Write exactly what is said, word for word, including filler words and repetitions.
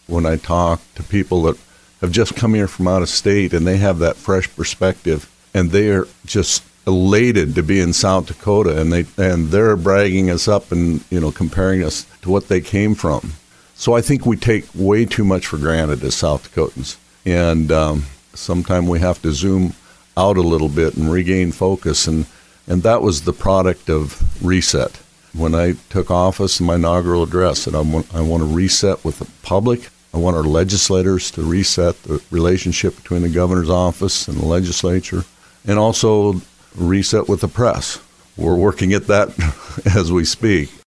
when I talk to people that have just come here from out of state and they have that fresh perspective and they are just elated to be in South Dakota, and they and they're bragging us up and, you know, comparing us to what they came from. So I think we take way too much for granted as South Dakotans, and um, sometimes we have to zoom out a little bit and regain focus, and and that was the product of reset. When I took office in my inaugural address, and I want I want to reset with the public. I want our legislators to reset the relationship between the governor's office and the legislature, and also reset with the press. We're working at that as we speak.